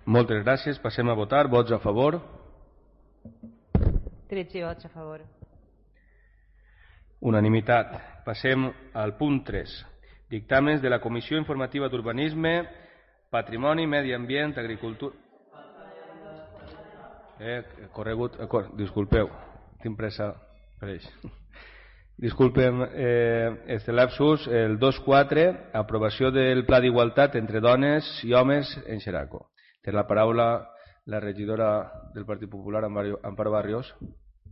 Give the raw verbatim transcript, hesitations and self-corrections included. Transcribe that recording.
Moltes gràcies. Passem a votar. Vots a favor? tretze vots a favor. Unanimitat. Passem al punt tres. Dictàmens de la Comissió Informativa d'Urbanisme, Patrimoni, Medi Ambient, Agricultura... Eh, corregut... Eh, cor... Disculpeu, tinc pressa per ells. Disculpem eh, este lapsus. El dos quatre, aprovació del Pla d'Igualtat entre dones i homes en Xeraco. Té la paraula la regidora del Partit Popular, Amparo Barrios.